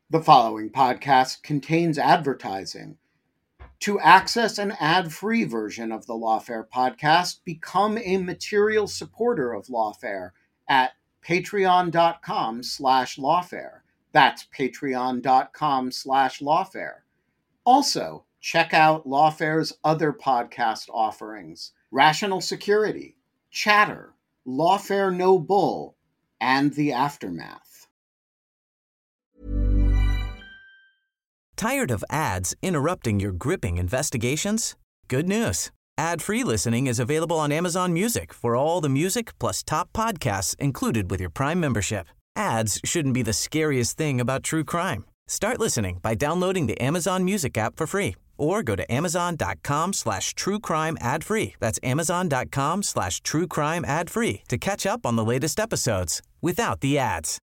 The following podcast contains advertising. To access an ad-free version of the Lawfare podcast, become a material supporter of Lawfare at patreon.com/lawfare. That's patreon.com/lawfare. Also, check out Lawfare's other podcast offerings: Rational Security, Chatter, Lawfare No Bull, and The Aftermath. Tired of ads interrupting your gripping investigations? Good news. Ad-free listening is available on Amazon Music for all the music plus top podcasts included with your Prime membership. Ads shouldn't be the scariest thing about true crime. Start listening by downloading the Amazon Music app for free or go to amazon.com/truecrime ad-free. That's amazon.com/truecrime ad-free to catch up on the latest episodes without the ads.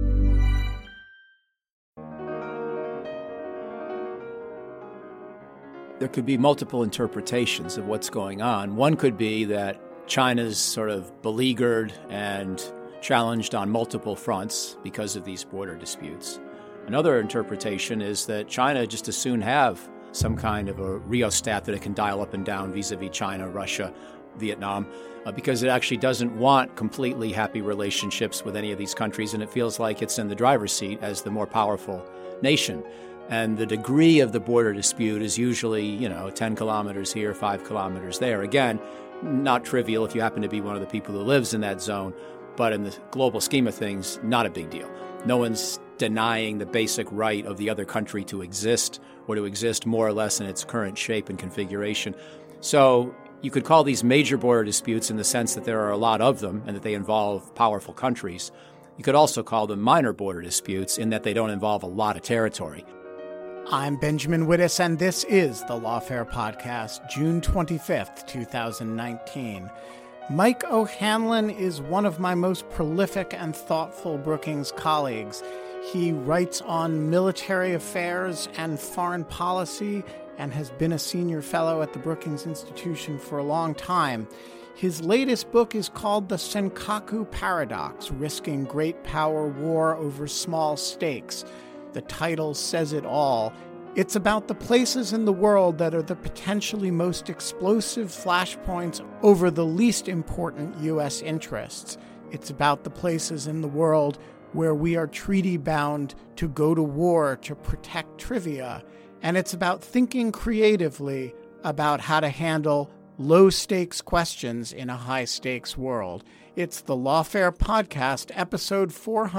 There could be multiple interpretations of what's going on. One could be that China's sort of beleaguered and challenged on multiple fronts because of these border disputes. Another interpretation is that China just as soon have some kind of a rheostat that it can dial up and down vis-a-vis China, Russia, Vietnam, because it actually doesn't want completely happy relationships with any of these countries, and it feels like it's in the driver's seat as the more powerful nation. And the degree of the border dispute is usually, 10 kilometers here, 5 kilometers there. Again, not trivial if you happen to be one of the people who lives in that zone, but in the global scheme of things, not a big deal. No one's denying the basic right of the other country to exist or to exist more or less in its current shape and configuration. So you could call these major border disputes in the sense that there are a lot of them and that they involve powerful countries. You could also call them minor border disputes in that they don't involve a lot of territory. I'm Benjamin Wittes, and this is the Lawfare Podcast, June 25th, 2019. Mike O'Hanlon is one of my most prolific and thoughtful Brookings colleagues. He writes on military affairs and foreign policy and has been a senior fellow at the Brookings Institution for a long time. His latest book is called The Senkaku Paradox, Risking Great Power War Over Small Stakes. The title says it all. It's about the places in the world that are the potentially most explosive flashpoints over the least important U.S. interests. It's about the places in the world where we are treaty-bound to go to war to protect trivia. And it's about thinking creatively about how to handle low-stakes questions in a high-stakes world. It's the Lawfare Podcast, episode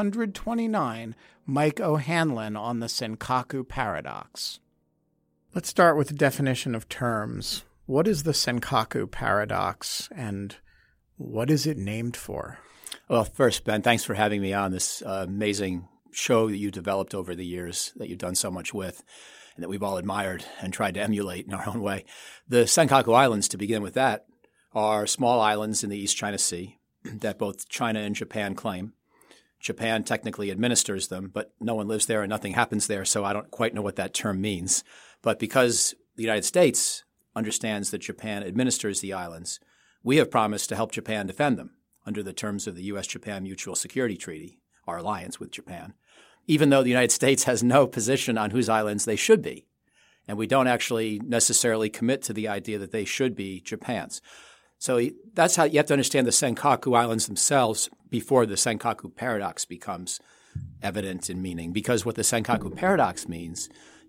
429, Mike O'Hanlon on the Senkaku Paradox. Let's start with the definition of terms. What is the Senkaku Paradox, and what is it named for? Well, first, Ben, thanks for having me on this amazing show that you developed over the years that you've done so much with and that we've all admired and tried to emulate in our own way. The Senkaku Islands, to begin with that, are small islands in the East China Sea that both China and Japan claim. Japan technically administers them, but no one lives there and nothing happens there, so I don't quite know what that term means. But because the United States understands that Japan administers the islands, we have promised to help Japan defend them under the terms of the U.S.-Japan Mutual Security Treaty, our alliance with Japan, even though the United States has no position on whose islands they should be. And we don't actually necessarily commit to the idea that they should be Japan's. So that's how you have to understand the Senkaku Islands themselves before the Senkaku Paradox becomes evident in meaning. Because what the Senkaku Paradox means,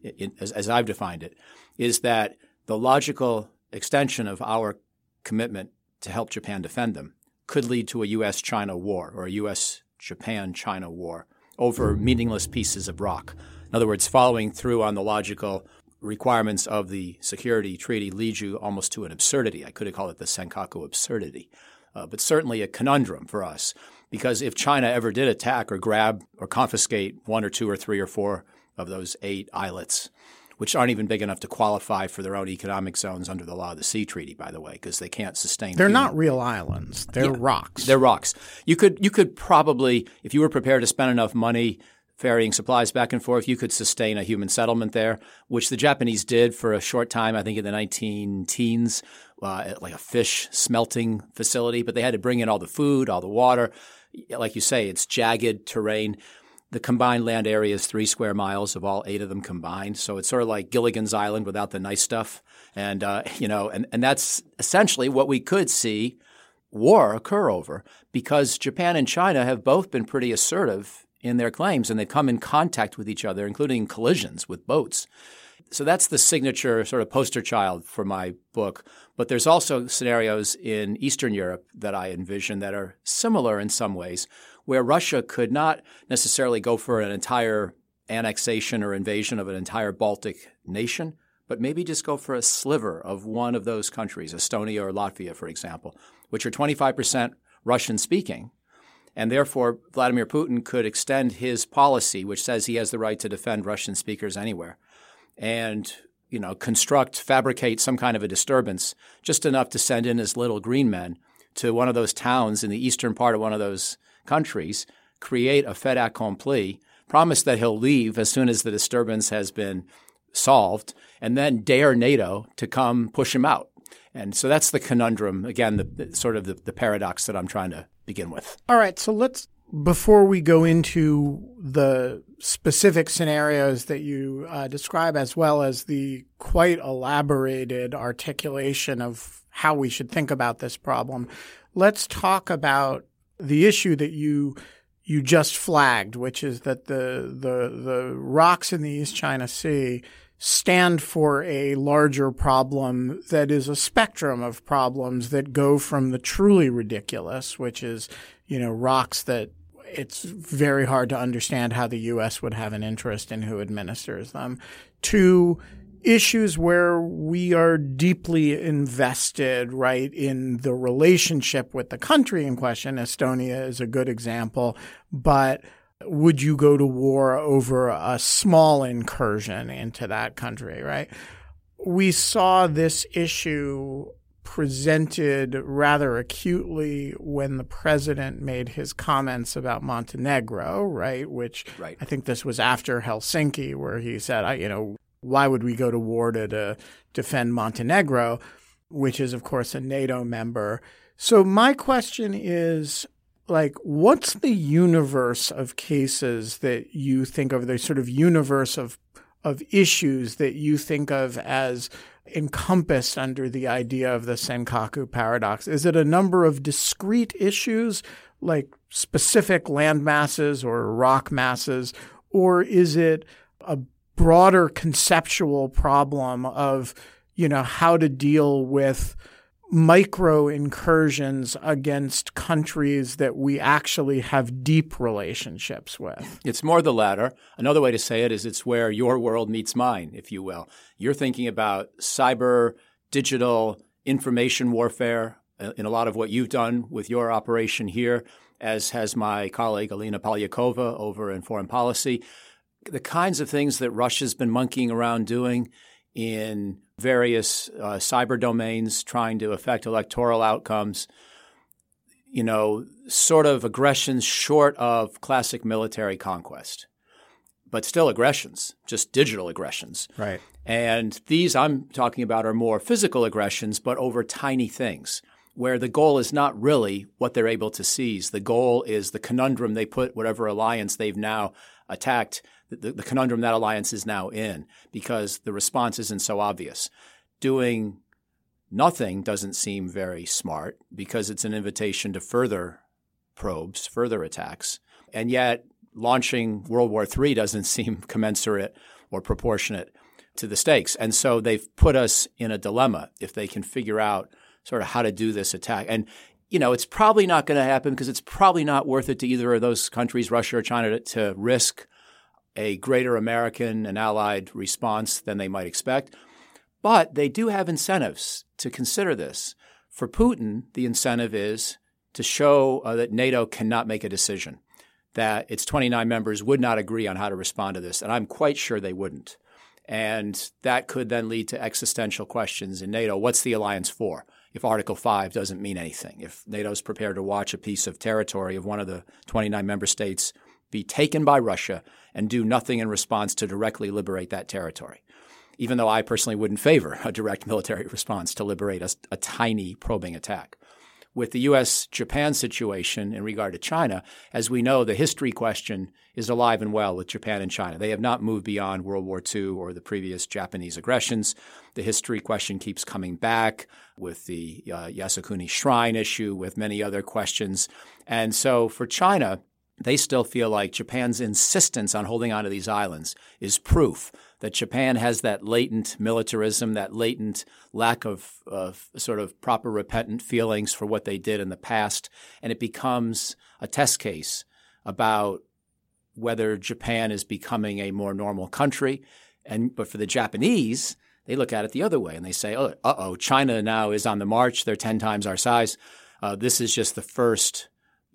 as I've defined it, is that the logical extension of our commitment to help Japan defend them could lead to a U.S.-China war or a U.S.-Japan-China war over meaningless pieces of rock. In other words, following through on the logical requirements of the security treaty leads you almost to an absurdity. I could have called it the Senkaku absurdity, but certainly a conundrum for us. Because if China ever did attack or grab or confiscate 1 or 2 or 3 or 4 of those 8 islets, which aren't even big enough to qualify for their own economic zones under the Law of the Sea Treaty, by the way, because they can't sustain. They're not real islands. They're rocks. They're rocks. You could probably, if you were prepared to spend enough money ferrying supplies back and forth, you could sustain a human settlement there, which the Japanese did for a short time, I think in the 19-teens, like a fish smelting facility. But they had to bring in all the food, all the water. Like you say, it's jagged terrain. The combined land area is 3 square miles of all 8 of them combined. So it's sort of like Gilligan's Island without the nice stuff. And, and that's essentially what we could see war occur over, because Japan and China have both been pretty assertive in their claims, and they've come in contact with each other, including collisions with boats. So that's the signature sort of poster child for my book. But there's also scenarios in Eastern Europe that I envision that are similar in some ways, where Russia could not necessarily go for an entire annexation or invasion of an entire Baltic nation, but maybe just go for a sliver of one of those countries, Estonia or Latvia, for example, which are 25% Russian-speaking. And therefore, Vladimir Putin could extend his policy, which says he has the right to defend Russian speakers anywhere, and fabricate some kind of a disturbance, just enough to send in his little green men to one of those towns in the eastern part of one of those countries, create a fait accompli, promise that he'll leave as soon as the disturbance has been solved, and then dare NATO to come push him out. And so that's the conundrum, again, the paradox that I'm trying to begin with. All right, so before we go into the specific scenarios that you describe, as well as the quite elaborated articulation of how we should think about this problem, let's talk about the issue that you just flagged, which is that the rocks in the East China Sea stand for a larger problem that is a spectrum of problems that go from the truly ridiculous, which is, rocks that it's very hard to understand how the U.S. would have an interest in who administers them, to issues where we are deeply invested, right, in the relationship with the country in question. Estonia is a good example, but would you go to war over a small incursion into that country, right? We saw this issue presented rather acutely when the president made his comments about Montenegro, right? Right. I think this was after Helsinki, where he said, why would we go to war to defend Montenegro, which is, of course, a NATO member. So my question is, what's the universe of cases that you think of, the sort of universe of issues that you think of as encompassed under the idea of the Senkaku paradox? Is it a number of discrete issues, like specific land masses or rock masses, or is it a broader conceptual problem of, how to deal with micro incursions against countries that we actually have deep relationships with? It's more the latter. Another way to say it is it's where your world meets mine, if you will. You're thinking about cyber, digital, information warfare in a lot of what you've done with your operation here, as has my colleague Alina Polyakova over in foreign policy. The kinds of things that Russia's been monkeying around doing in various cyber domains, trying to affect electoral outcomes, sort of aggressions short of classic military conquest, but still aggressions, just digital aggressions. Right. And these I'm talking about are more physical aggressions, but over tiny things, where the goal is not really what they're able to seize. The goal is the conundrum they put whatever alliance they've now attacked, the conundrum that alliance is now in, because the response isn't so obvious. Doing nothing doesn't seem very smart because it's an invitation to further probes, further attacks. And yet launching World War III doesn't seem commensurate or proportionate to the stakes. And so they've put us in a dilemma if they can figure out sort of how to do this attack. And it's probably not going to happen because it's probably not worth it to either of those countries, Russia or China, to risk a greater American and allied response than they might expect. But they do have incentives to consider this. For Putin, the incentive is to show that NATO cannot make a decision, that its 29 members would not agree on how to respond to this. And I'm quite sure they wouldn't. And that could then lead to existential questions in NATO. What's the alliance for? If Article 5 doesn't mean anything, if NATO's prepared to watch a piece of territory of one of the 29 member states be taken by Russia and do nothing in response to directly liberate that territory, even though I personally wouldn't favor a direct military response to liberate a tiny probing attack. with the U.S.-Japan situation in regard to China, as we know, the history question is alive and well with Japan and China. They have not moved beyond World War II or the previous Japanese aggressions. The history question keeps coming back with the Yasukuni Shrine issue, with many other questions. And so for China, they still feel like Japan's insistence on holding on to these islands is proof that Japan has that latent militarism, that latent lack of sort of proper repentant feelings for what they did in the past. And it becomes a test case about whether Japan is becoming a more normal country. But for the Japanese, they look at it the other way and they say, China now is on the march. They're 10 times our size. This is just the first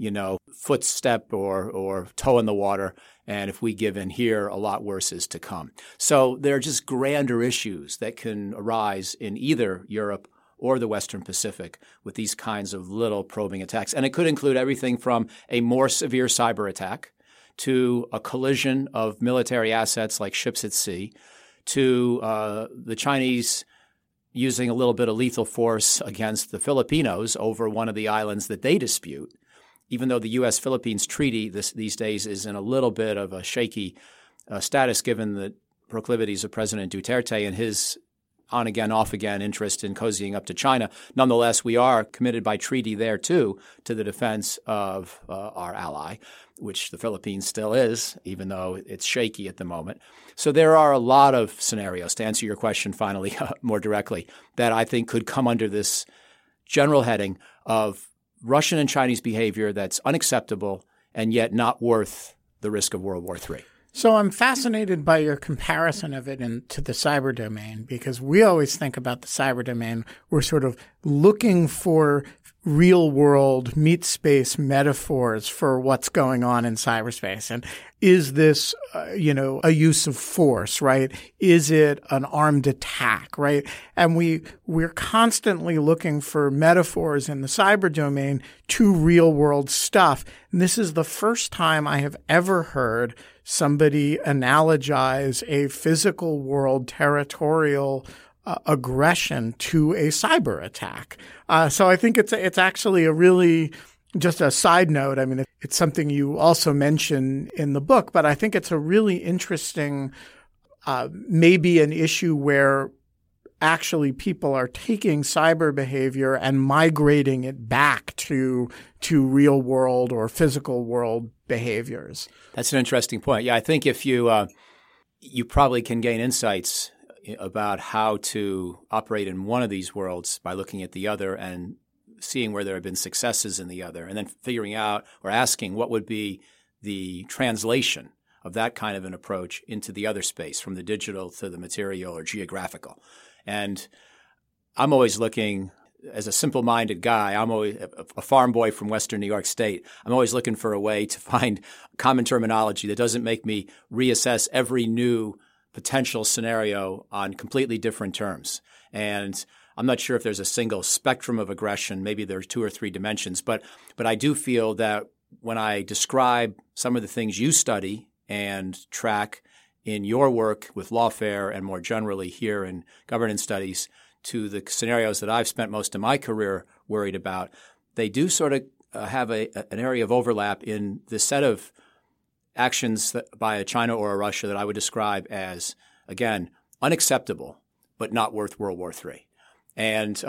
footstep or toe in the water. And if we give in here, a lot worse is to come. So there are just grander issues that can arise in either Europe or the Western Pacific with these kinds of little probing attacks. And it could include everything from a more severe cyber attack to a collision of military assets like ships at sea to the Chinese using a little bit of lethal force against the Filipinos over one of the islands that they dispute. Even though the U.S.-Philippines treaty these days is in a little bit of a shaky status given the proclivities of President Duterte and his on-again, off-again interest in cozying up to China, nonetheless, we are committed by treaty there, too, to the defense of our ally, which the Philippines still is, even though it's shaky at the moment. So there are a lot of scenarios, to answer your question finally more directly, that I think could come under this general heading of Russian and Chinese behavior that's unacceptable and yet not worth the risk of World War III. So I'm fascinated by your comparison of it to the cyber domain, because we always think about the cyber domain. We're sort of looking for real world meat space metaphors for what's going on in cyberspace. And is this, a use of force, right? Is it an armed attack, right? And we're constantly looking for metaphors in the cyber domain to real world stuff. And this is the first time I have ever heard somebody analogize a physical world territorial aggression to a cyber attack. So I think it's actually a really just a side note. I mean, it's something you also mention in the book, but I think it's a really interesting, maybe an issue where actually people are taking cyber behavior and migrating it back to real world or physical world behaviors. That's an interesting point. Yeah, I think if you probably can gain insights about how to operate in one of these worlds by looking at the other and seeing where there have been successes in the other, and then figuring out or asking what would be the translation of that kind of an approach into the other space, from the digital to the material or geographical. And I'm always looking, as a simple-minded guy, I'm always a farm boy from Western New York State. I'm always looking for a way to find common terminology that doesn't make me reassess every new potential scenario on completely different terms. And I'm not sure if there's a single spectrum of aggression. Maybe there's 2 or 3 dimensions. But I do feel that when I describe some of the things you study and track in your work with Lawfare and more generally here in governance studies to the scenarios that I've spent most of my career worried about, they do sort of have an area of overlap in the set of actions by a China or a Russia that I would describe as, again, unacceptable, but not worth World War III. And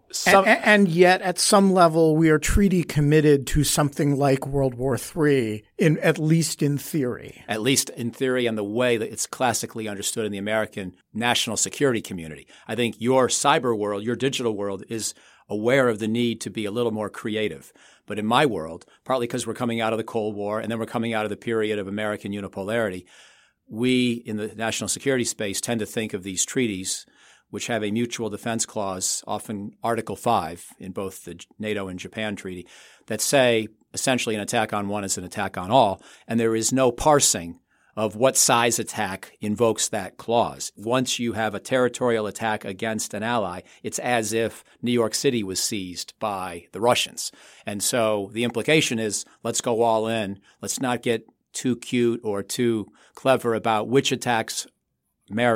and yet, at some level, we are treaty committed to something like World War III, at least in theory. At least in theory, and the way that it's classically understood in the American national security community. I think your cyber world, your digital world, is aware of the need to be a little more creative. But in my world, partly because we're coming out of the Cold War and then we're coming out of the period of American unipolarity, we in the national security space tend to think of these treaties, which have a mutual defense clause, often Article 5 in both the NATO and Japan treaty, that say essentially an attack on one is an attack on all, and there is no parsing of what size attack invokes that clause. Once you have a territorial attack against an ally, it's as if New York City was seized by the Russians. And so the implication is, let's go all in. Let's not get too cute or too clever about which attacks merit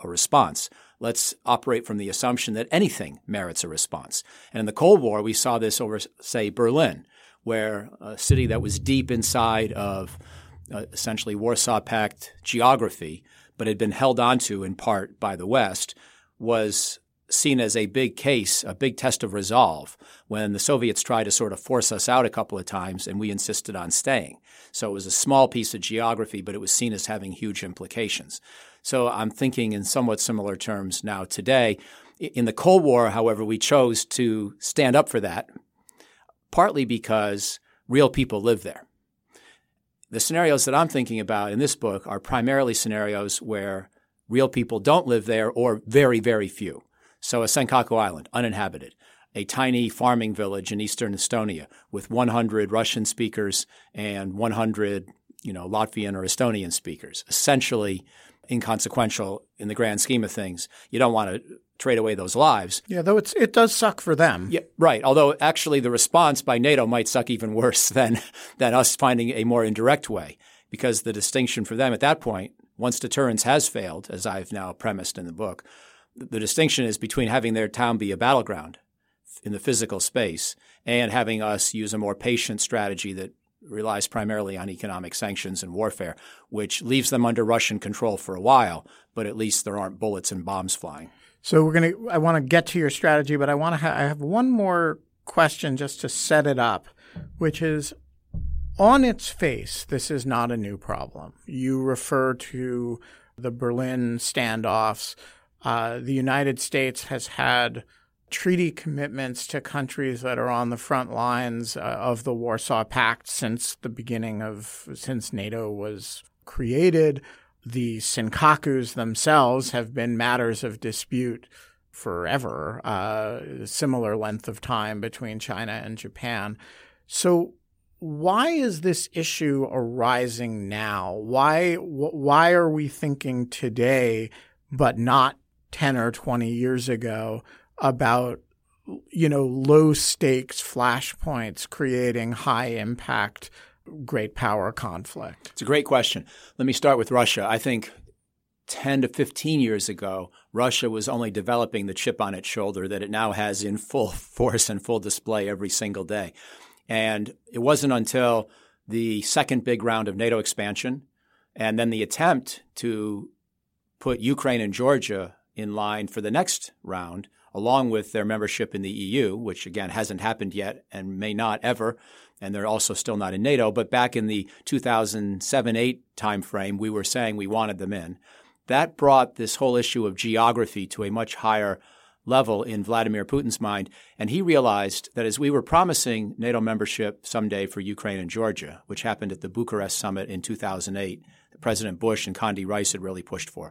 a response. Let's operate from the assumption that anything merits a response. And in the Cold War, we saw this over, say, Berlin, where a city that was deep inside of essentially Warsaw Pact geography, but had been held onto in part by the West, was seen as a big case, a big test of resolve when the Soviets tried to sort of force us out a couple of times and we insisted on staying. So it was a small piece of geography, but it was seen as having huge implications. So I'm thinking in somewhat similar terms now today. In the Cold War, however, we chose to stand up for that, partly because real people live there. The scenarios that I'm thinking about in this book are primarily scenarios where real people don't live there or very, very few. So a Senkaku Island, uninhabited, a tiny farming village in eastern Estonia with 100 Russian speakers and 100, Latvian or Estonian speakers, essentially inconsequential in the grand scheme of things. You don't want to trade away those lives. Yeah, though it does suck for them. Yeah, right. Although actually the response by NATO might suck even worse than us finding a more indirect way, because the distinction for them at that point, once deterrence has failed, as I've now premised in the book, the distinction is between having their town be a battleground in the physical space and having us use a more patient strategy that relies primarily on economic sanctions and warfare, which leaves them under Russian control for a while, but at least there aren't bullets and bombs flying. So I want to get to your strategy, but I have one more question just to set it up, which is, on its face, this is not a new problem. You refer to the Berlin standoffs. The United States has had treaty commitments to countries that are on the front lines of the Warsaw Pact since NATO was created. The Senkakus themselves have been matters of dispute forever, similar length of time between China and Japan. So why is this issue arising now? Why are we thinking today, but not 10 or 20 years ago, about low stakes flashpoints creating high impact great power conflict? It's a great question. Let me start with Russia. I think 10 to 15 years ago, Russia was only developing the chip on its shoulder that it now has in full force and full display every single day. And it wasn't until the second big round of NATO expansion and then the attempt to put Ukraine and Georgia in line for the next round, along with their membership in the EU, which, again, hasn't happened yet and may not ever, and they're also still not in NATO. But back in the 2007-8 timeframe, we were saying we wanted them in. That brought this whole issue of geography to a much higher level in Vladimir Putin's mind, and he realized that as we were promising NATO membership someday for Ukraine and Georgia, which happened at the Bucharest summit in 2008, that President Bush and Condi Rice had really pushed for,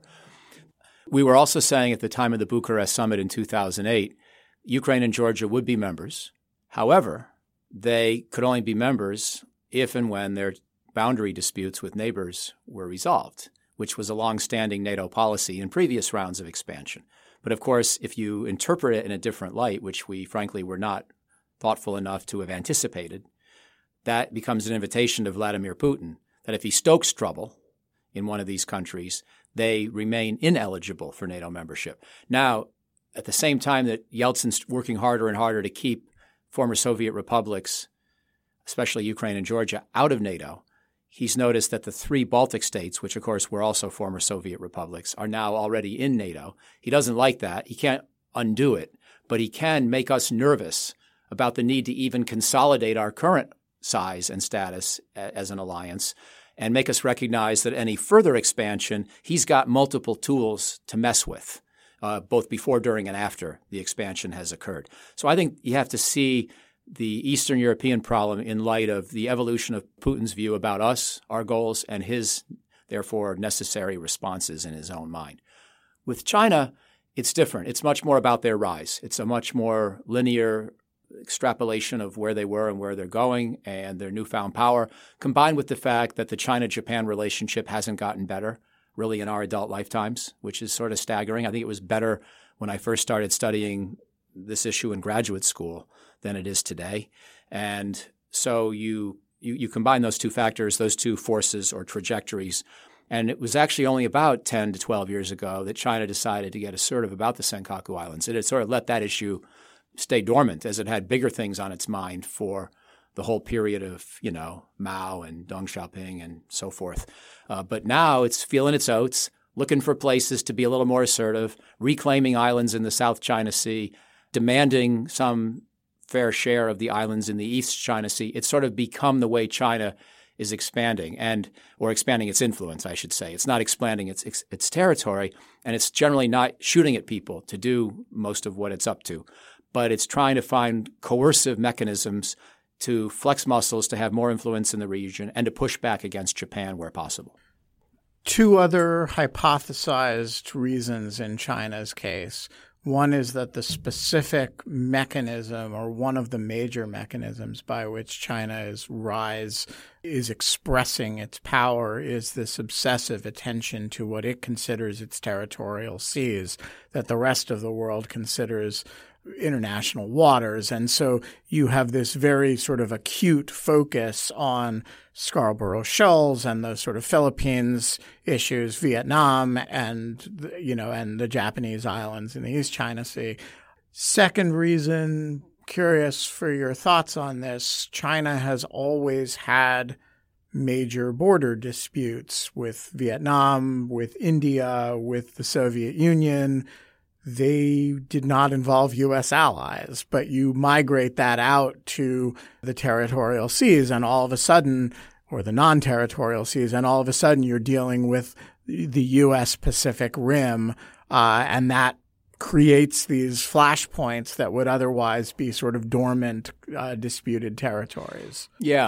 we were also saying at the time of the Bucharest summit in 2008, Ukraine and Georgia would be members. However, they could only be members if and when their boundary disputes with neighbors were resolved, which was a longstanding NATO policy in previous rounds of expansion. But of course, if you interpret it in a different light, which we frankly were not thoughtful enough to have anticipated, that becomes an invitation to Vladimir Putin that if he stokes trouble in one of these countries, they remain ineligible for NATO membership. Now, at the same time that Yeltsin's working harder and harder to keep former Soviet republics, especially Ukraine and Georgia, out of NATO, he's noticed that the three Baltic states, which of course were also former Soviet republics, are now already in NATO. He doesn't like that. He can't undo it, but he can make us nervous about the need to even consolidate our current size and status as an alliance and make us recognize that any further expansion, he's got multiple tools to mess with, both before, during, and after the expansion has occurred. So I think you have to see the Eastern European problem in light of the evolution of Putin's view about us, our goals, and his, therefore, necessary responses in his own mind. With China, it's different. It's much more about their rise. It's a much more linear extrapolation of where they were and where they're going and their newfound power, combined with the fact that the China-Japan relationship hasn't gotten better really in our adult lifetimes, which is sort of staggering. I think it was better when I first started studying this issue in graduate school than it is today. And so you combine those two factors, those two forces or trajectories, And it was actually only about 10 to 12 years ago that China decided to get assertive about the Senkaku Islands. It had sort of let that issue stay dormant as it had bigger things on its mind for the whole period of, Mao and Deng Xiaoping and so forth. But now it's feeling its oats, looking for places to be a little more assertive, reclaiming islands in the South China Sea, demanding some fair share of the islands in the East China Sea. It's sort of become the way China is expanding or expanding its influence, I should say. It's not expanding its territory, and it's generally not shooting at people to do most of what it's up to. But it's trying to find coercive mechanisms to flex muscles to have more influence in the region and to push back against Japan where possible. Two other hypothesized reasons in China's case. One is that the specific mechanism, or one of the major mechanisms by which China's rise is expressing its power, is this obsessive attention to what it considers its territorial seas that the rest of the world considers international waters. And so you have this very sort of acute focus on Scarborough Shoals and the sort of Philippines issues, Vietnam, and the Japanese islands in the East China Sea. Second reason, curious for your thoughts on this, China has always had major border disputes with Vietnam, with India, with the Soviet Union. They did not involve U.S. allies, but you migrate that out to the territorial seas and all of a sudden, or the non-territorial seas, and all of a sudden you're dealing with the U.S. Pacific Rim, and that creates these flashpoints that would otherwise be sort of dormant, disputed territories. Yeah.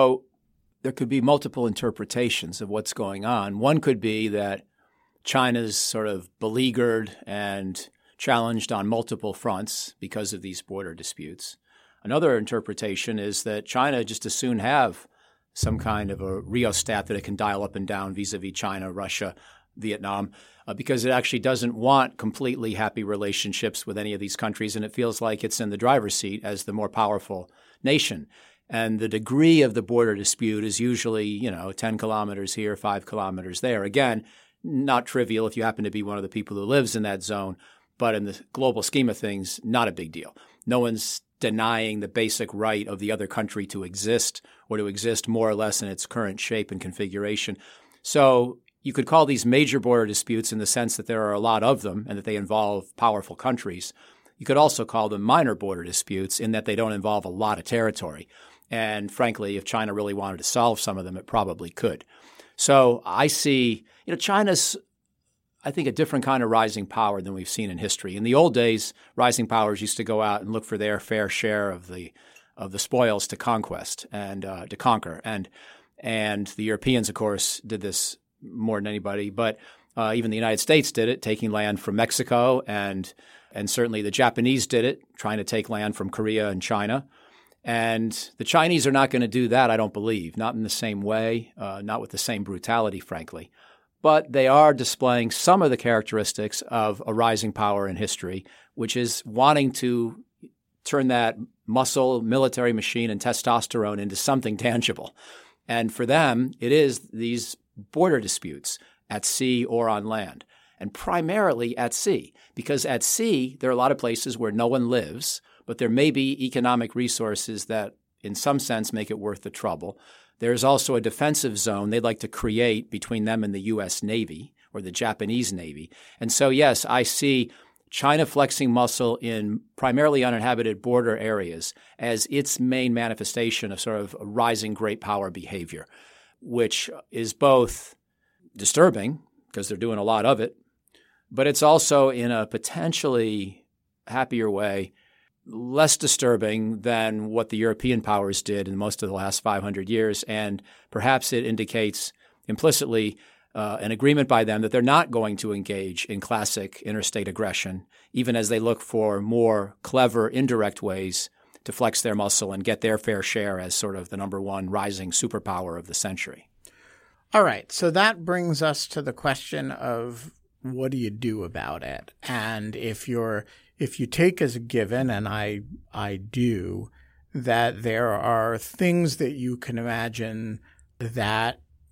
There could be multiple interpretations of what's going on. One could be that China's sort of beleaguered and challenged on multiple fronts because of these border disputes. Another interpretation is that China just as soon have some kind of a rheostat that it can dial up and down vis-a-vis China, Russia, Vietnam, because it actually doesn't want completely happy relationships with any of these countries, and it feels like it's in the driver's seat as the more powerful nation. And the degree of the border dispute is usually, 10 kilometers here, 5 kilometers there. Again, not trivial if you happen to be one of the people who lives in that zone, but in the global scheme of things, not a big deal. No one's denying the basic right of the other country to exist or to exist more or less in its current shape and configuration. So you could call these major border disputes in the sense that there are a lot of them and that they involve powerful countries. You could also call them minor border disputes in that they don't involve a lot of territory. And frankly, if China really wanted to solve some of them, it probably could. So I see, China's, I think, a different kind of rising power than we've seen in history. In the old days, rising powers used to go out and look for their fair share of the spoils to conquest and to conquer. And the Europeans, of course, did this more than anybody. But even the United States did it, taking land from Mexico, and certainly the Japanese did it, trying to take land from Korea and China. And the Chinese are not going to do that, I don't believe, not in the same way, not with the same brutality, frankly. But they are displaying some of the characteristics of a rising power in history, which is wanting to turn that muscle, military machine, and testosterone into something tangible. And for them, it is these border disputes at sea or on land, and primarily at sea, because at sea, there are a lot of places where no one lives, but there may be economic resources that in some sense make it worth the trouble. There's also a defensive zone they'd like to create between them and the U.S. Navy or the Japanese Navy. And so, yes, I see China flexing muscle in primarily uninhabited border areas as its main manifestation of sort of a rising great power behavior, which is both disturbing because they're doing a lot of it, but it's also in a potentially happier way less disturbing than what the European powers did in most of the last 500 years. And perhaps it indicates implicitly an agreement by them that they're not going to engage in classic interstate aggression, even as they look for more clever, indirect ways to flex their muscle and get their fair share as sort of the number one rising superpower of the century. All right. So that brings us to the question of what do you do about it? And if you take as a given, and I do, that there are things that you can imagine that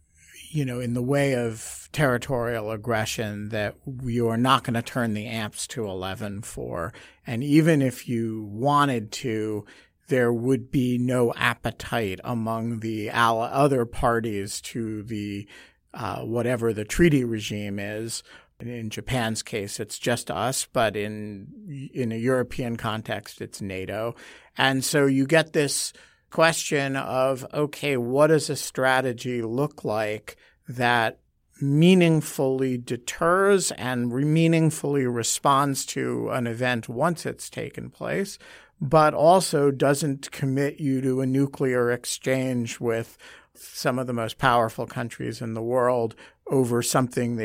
in the way of territorial aggression that you are not going to turn the amps to 11 for. And even if you wanted to, there would be no appetite among the other parties to the whatever the treaty regime is. In Japan's case, it's just us, but in a European context, it's NATO. And so you get this question of, okay, what does a strategy look like that meaningfully deters and meaningfully responds to an event once it's taken place, but also doesn't commit you to a nuclear exchange with some of the most powerful countries in the world over something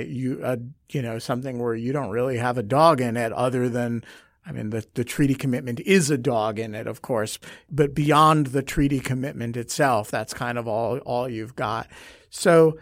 that something where you don't really have a dog in it other than, the treaty commitment is a dog in it, of course, but beyond the treaty commitment itself, that's kind of all you've got. So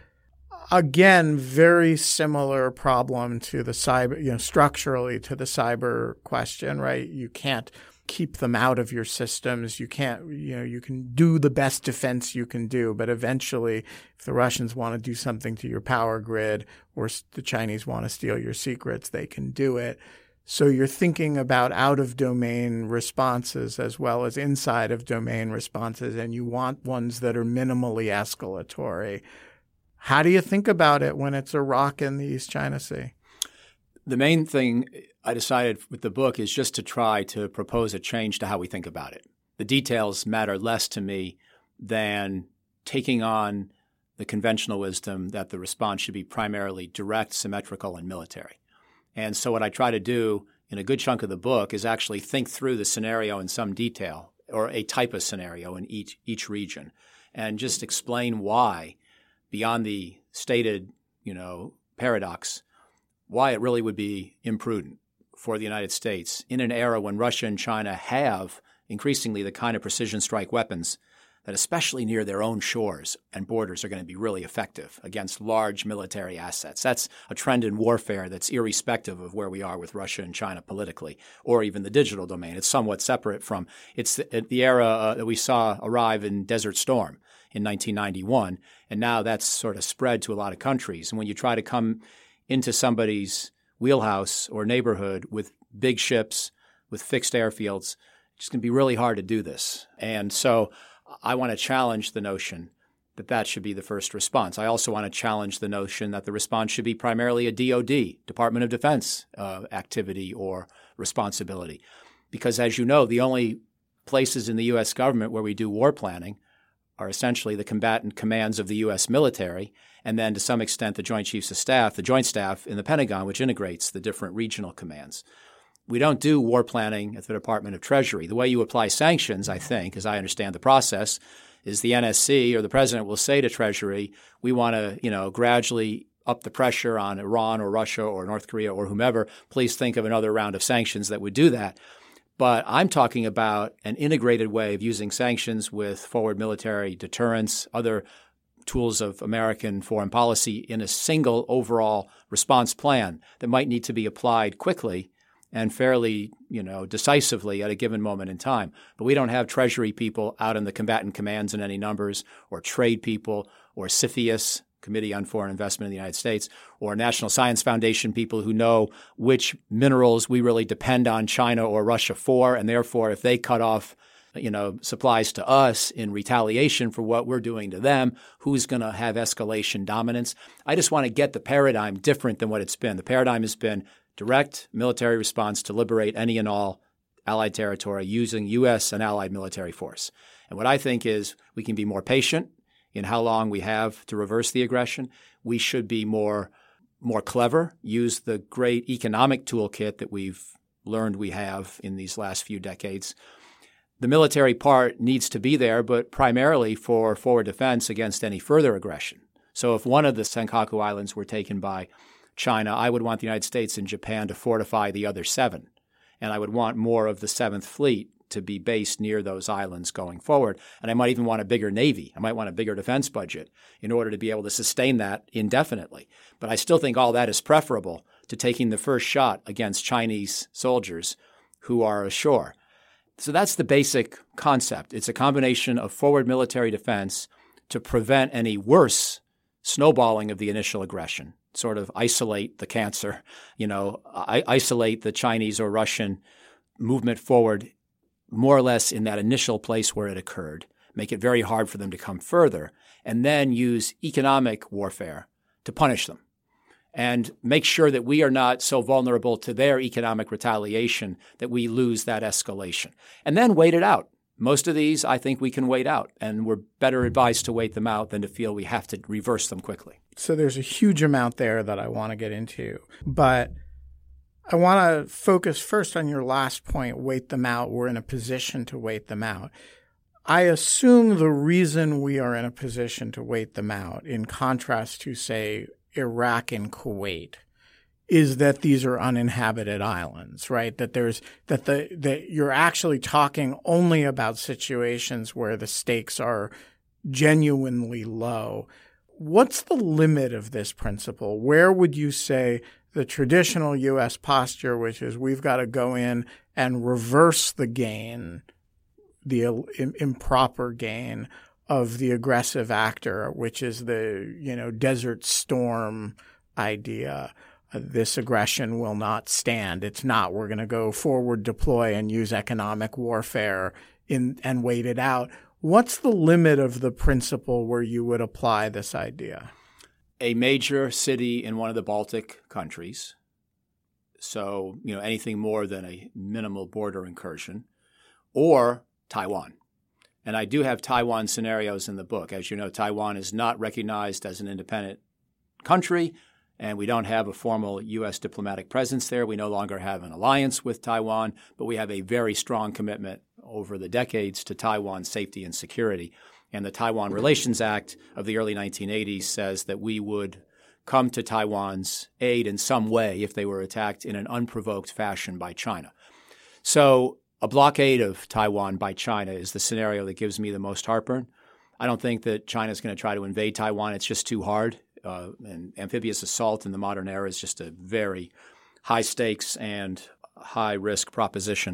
again, very similar problem to the cyber, structurally to the cyber question, right? You can't keep them out of your systems. You can't, you can do the best defense you can do, but eventually if the Russians want to do something to your power grid or the Chinese want to steal your secrets, they can do it. So you're thinking about out-of-domain responses as well as inside-of-domain responses, and you want ones that are minimally escalatory. How do you think about it when it's Iraq in the East China Sea? The main thing I decided with the book is just to try to propose a change to how we think about it. The details matter less to me than taking on the conventional wisdom that the response should be primarily direct, symmetrical, and military. And so what I try to do in a good chunk of the book is actually think through the scenario in some detail, or a type of scenario in each region, and just explain why, beyond the stated, paradox, why it really would be imprudent for the United States in an era when Russia and China have increasingly the kind of precision strike weapons that especially near their own shores and borders are going to be really effective against large military assets. That's a trend in warfare that's irrespective of where we are with Russia and China politically, or even the digital domain. It's somewhat separate from it's the era that we saw arrive in Desert Storm in 1991, and now that's sort of spread to a lot of countries. And when you try to come into somebody's wheelhouse or neighborhood with big ships, with fixed airfields, it's going to be really hard to do this. And so I want to challenge the notion that that should be the first response. I also want to challenge the notion that the response should be primarily a DoD, Department of Defense activity or responsibility. Because as you know, the only places in the U.S. government where we do war planning are essentially the combatant commands of the U.S. military, and then to some extent the Joint Chiefs of Staff, the Joint Staff in the Pentagon, which integrates the different regional commands. We don't do war planning at the Department of Treasury. The way you apply sanctions, I think, as I understand the process, is the NSC or the president will say to Treasury, we want to, gradually up the pressure on Iran or Russia or North Korea or whomever. Please think of another round of sanctions that would do that. But I'm talking about an integrated way of using sanctions with forward military deterrence, other tools of American foreign policy in a single overall response plan that might need to be applied quickly and fairly, decisively at a given moment in time. But we don't have Treasury people out in the combatant commands in any numbers, or trade people, or CFIUS, Committee on Foreign Investment in the United States, or National Science Foundation people who know which minerals we really depend on China or Russia for, and therefore if they cut off supplies to us in retaliation for what we're doing to them, who's going to have escalation dominance. I just want to get the paradigm different than what it's been. The paradigm has been direct military response to liberate any and all Allied territory using U.S. and Allied military force. And what I think is we can be more patient in how long we have to reverse the aggression. We should be more clever, use the great economic toolkit that we've learned we have in these last few decades. The military part needs to be there, but primarily for forward defense against any further aggression. So if one of the Senkaku Islands were taken by China, I would want the United States and Japan to fortify the other 7. And I would want more of the 7th Fleet to be based near those islands going forward. And I might even want a bigger Navy. I might want a bigger defense budget in order to be able to sustain that indefinitely. But I still think all that is preferable to taking the first shot against Chinese soldiers who are ashore. So that's the basic concept. It's a combination of forward military defense to prevent any worse snowballing of the initial aggression, sort of isolate the cancer, isolate the Chinese or Russian movement forward more or less in that initial place where it occurred, make it very hard for them to come further, and then use economic warfare to punish them and make sure that we are not so vulnerable to their economic retaliation that we lose that escalation. And then wait it out. Most of these, I think we can wait out, and we're better advised to wait them out than to feel we have to reverse them quickly. So there's a huge amount there that I want to get into, but I want to focus first on your last point, wait them out. We're in a position to wait them out. I assume the reason we are in a position to wait them out, in contrast to, say, Iraq and Kuwait, is that these are uninhabited islands, right? That you're actually talking only about situations where the stakes are genuinely low. What's the limit of this principle? Where would you say the traditional U.S. posture, which is we've got to go in and reverse the gain, the improper gain of the aggressive actor, which is the, Desert Storm idea. This aggression will not stand. It's not. We're going to go forward, deploy, and use economic warfare and wait it out. What's the limit of the principle where you would apply this idea? A major city in one of the Baltic countries, so anything more than a minimal border incursion, or Taiwan. And I do have Taiwan scenarios in the book. As you know, Taiwan is not recognized as an independent country, and we don't have a formal U.S. diplomatic presence there. We no longer have an alliance with Taiwan, but we have a very strong commitment over the decades to Taiwan's safety and security. And the Taiwan Relations Act of the early 1980s says that we would come to Taiwan's aid in some way if they were attacked in an unprovoked fashion by China. So a blockade of Taiwan by China is the scenario that gives me the most heartburn. I don't think that China is going to try to invade Taiwan. It's just too hard. And amphibious assault in the modern era is just a very high stakes and high risk proposition.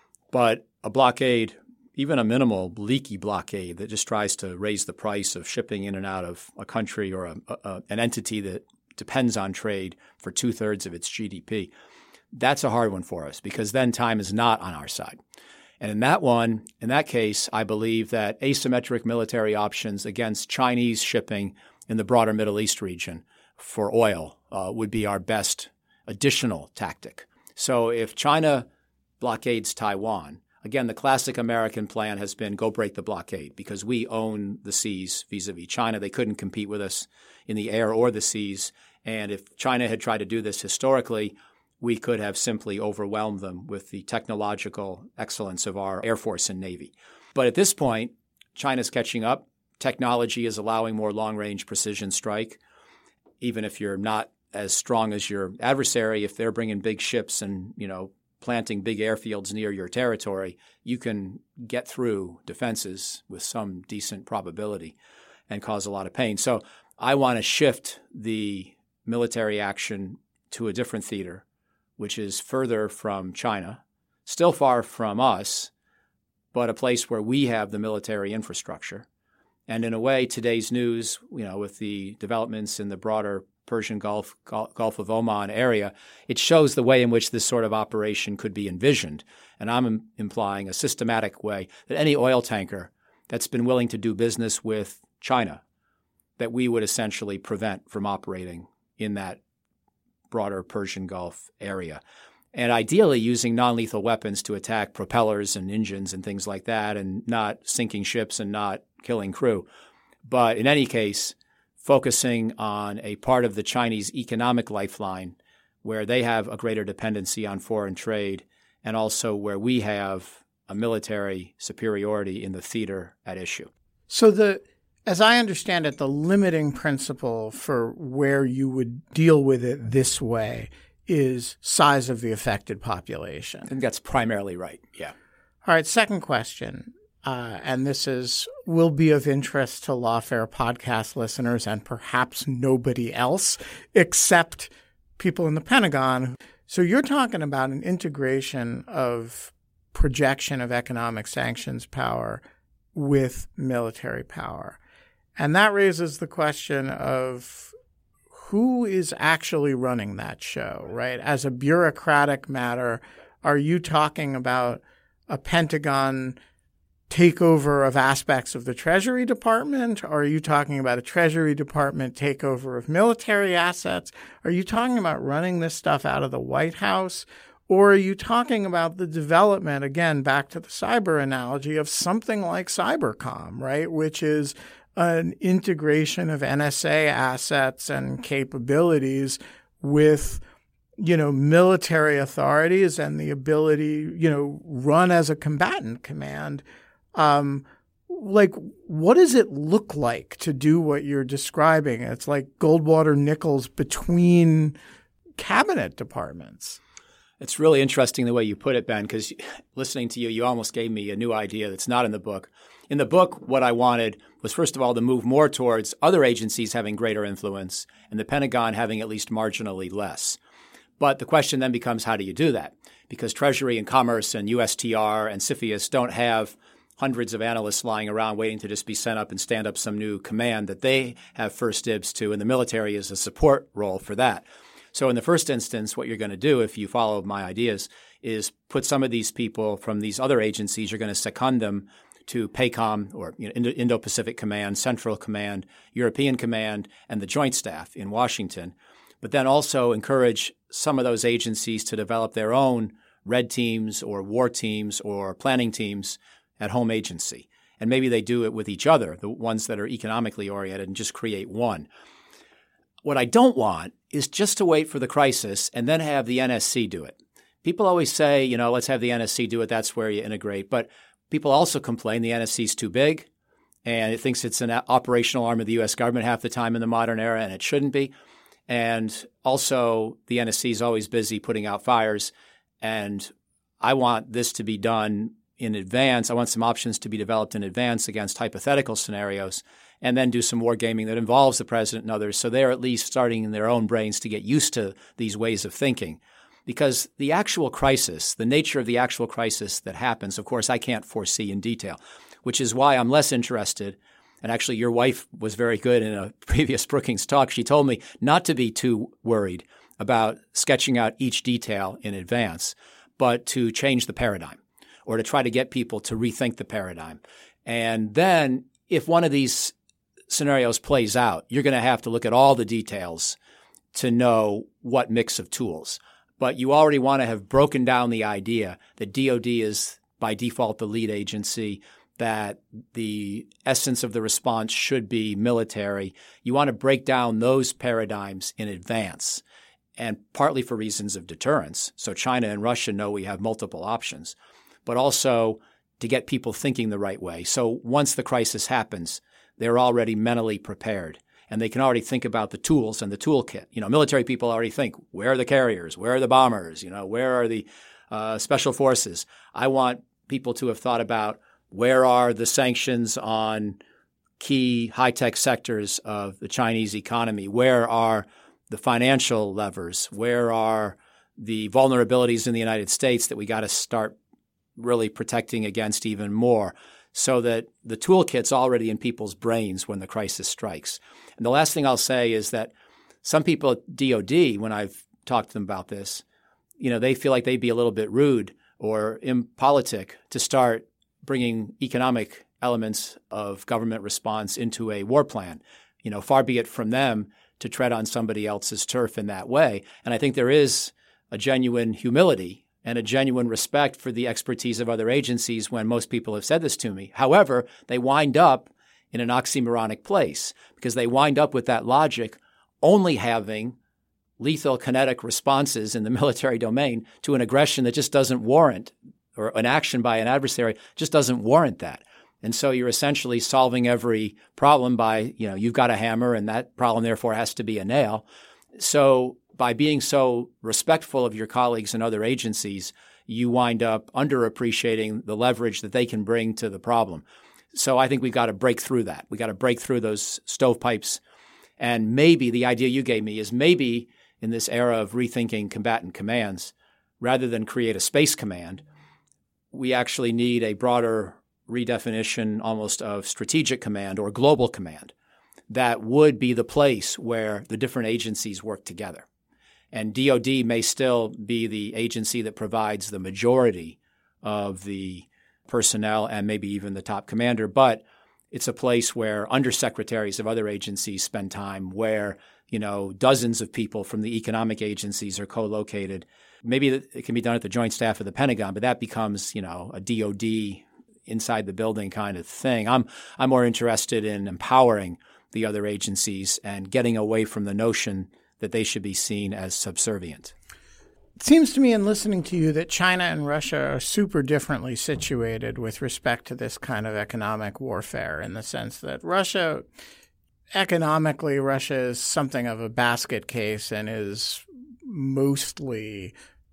But a blockade, even a minimal leaky blockade that just tries to raise the price of shipping in and out of a country or an entity that depends on trade for 2/3 of its GDP, that's a hard one for us because then time is not on our side. And in that case, I believe that asymmetric military options against Chinese shipping in the broader Middle East region for oil would be our best additional tactic. So if China blockades Taiwan, again, the classic American plan has been go break the blockade because we own the seas vis-a-vis China. They couldn't compete with us in the air or the seas. And if China had tried to do this historically, we could have simply overwhelmed them with the technological excellence of our Air Force and Navy. But at this point, China's catching up. Technology is allowing more long-range precision strike. Even if you're not as strong as your adversary, if they're bringing big ships and, planting big airfields near your territory, you can get through defenses with some decent probability and cause a lot of pain. So I want to shift the military action to a different theater, which is further from China, still far from us, but a place where we have the military infrastructure. And in a way, today's news, with the developments in the broader Persian Gulf of Oman area, it shows the way in which this sort of operation could be envisioned. And I'm implying a systematic way that any oil tanker that's been willing to do business with China, that we would essentially prevent from operating in that broader Persian Gulf area. And ideally using non-lethal weapons to attack propellers and engines and things like that and not sinking ships and not killing crew. But in any case, focusing on a part of the Chinese economic lifeline where they have a greater dependency on foreign trade and also where we have a military superiority in the theater at issue. So as I understand it, the limiting principle for where you would deal with it this way is size of the affected population. I think that's primarily right, yeah. All right, second question, and this will be of interest to Lawfare podcast listeners and perhaps nobody else except people in the Pentagon. So you're talking about an integration of projection of economic sanctions power with military power. And that raises the question of who is actually running that show, right? As a bureaucratic matter, are you talking about a Pentagon takeover of aspects of the Treasury Department? Are you talking about a Treasury Department takeover of military assets? Are you talking about running this stuff out of the White House? Or are you talking about the development, again, back to the cyber analogy, of something like Cybercom, right? Which is an integration of NSA assets and capabilities with, military authorities and the ability, run as a combatant command. What does it look like to do what you're describing? It's like Goldwater Nichols between cabinet departments. It's really interesting the way you put it, Ben, because listening to you, you almost gave me a new idea that's not in the book. In the book, what I wanted was, first of all, to move more towards other agencies having greater influence and the Pentagon having at least marginally less. But the question then becomes, how do you do that? Because Treasury and Commerce and USTR and CFIUS don't have hundreds of analysts lying around waiting to just be sent up and stand up some new command that they have first dibs to, and the military is a support role for that. So in the first instance, what you're going to do, if you follow my ideas, is put some of these people from these other agencies, you're going to second them to PACOM, or Indo-Pacific Command, Central Command, European Command, and the Joint Staff in Washington. But then also encourage some of those agencies to develop their own red teams or war teams or planning teams at home agency. And maybe they do it with each other, the ones that are economically oriented, and just create one. What I don't want is just to wait for the crisis and then have the NSC do it. People always say, let's have the NSC do it. That's where you integrate. But people also complain the NSC is too big and it thinks it's an operational arm of the U.S. government half the time in the modern era, and it shouldn't be. And also the NSC is always busy putting out fires. And I want this to be done in advance. I want some options to be developed in advance against hypothetical scenarios, and then do some war gaming that involves the president and others, so they're at least starting in their own brains to get used to these ways of thinking. Because the actual crisis, the nature of the actual crisis that happens, of course, I can't foresee in detail, which is why I'm less interested. And actually, your wife was very good in a previous Brookings talk. She told me not to be too worried about sketching out each detail in advance, but to change the paradigm or to try to get people to rethink the paradigm. And then if one of these scenarios plays out, you're going to have to look at all the details to know what mix of tools. But you already want to have broken down the idea that DOD is by default the lead agency, that the essence of the response should be military. You want to break down those paradigms in advance, and partly for reasons of deterrence. So China and Russia know we have multiple options, but also to get people thinking the right way. So once the crisis happens, they're already mentally prepared, and they can already think about the tools and the toolkit. Military people already think, where are the carriers? Where are the bombers? Where are the special forces? I want people to have thought about, where are the sanctions on key high-tech sectors of the Chinese economy? Where are the financial levers? Where are the vulnerabilities in the United States that we got to start really protecting against even more, so that the toolkit's already in people's brains when the crisis strikes? And the last thing I'll say is that some people at DOD, when I've talked to them about this, they feel like they'd be a little bit rude or impolitic to start bringing economic elements of government response into a war plan. Far be it from them to tread on somebody else's turf in that way. And I think there is a genuine humility and a genuine respect for the expertise of other agencies when most people have said this to me. However, they wind up in an oxymoronic place because they wind up with that logic only having lethal kinetic responses in the military domain to an aggression that just doesn't warrant, or an action by an adversary just doesn't warrant that. And so you're essentially solving every problem by, you've got a hammer and that problem therefore has to be a nail. So by being so respectful of your colleagues in other agencies, you wind up underappreciating the leverage that they can bring to the problem. So I think we've got to break through that. We got to break through those stovepipes. And maybe the idea you gave me is maybe in this era of rethinking combatant commands, rather than create a space command, we actually need a broader redefinition almost of strategic command or global command, that would be the place where the different agencies work together. And DOD may still be the agency that provides the majority of the personnel and maybe even the top commander, but it's a place where undersecretaries of other agencies spend time, where, dozens of people from the economic agencies are co-located. Maybe it can be done at the Joint Staff of the Pentagon, but that becomes, a DOD inside the building kind of thing. I'm more interested in empowering the other agencies and getting away from the notion that they should be seen as subservient. It seems to me in listening to you that China and Russia are super differently situated with respect to this kind of economic warfare, in the sense that economically, Russia is something of a basket case and is mostly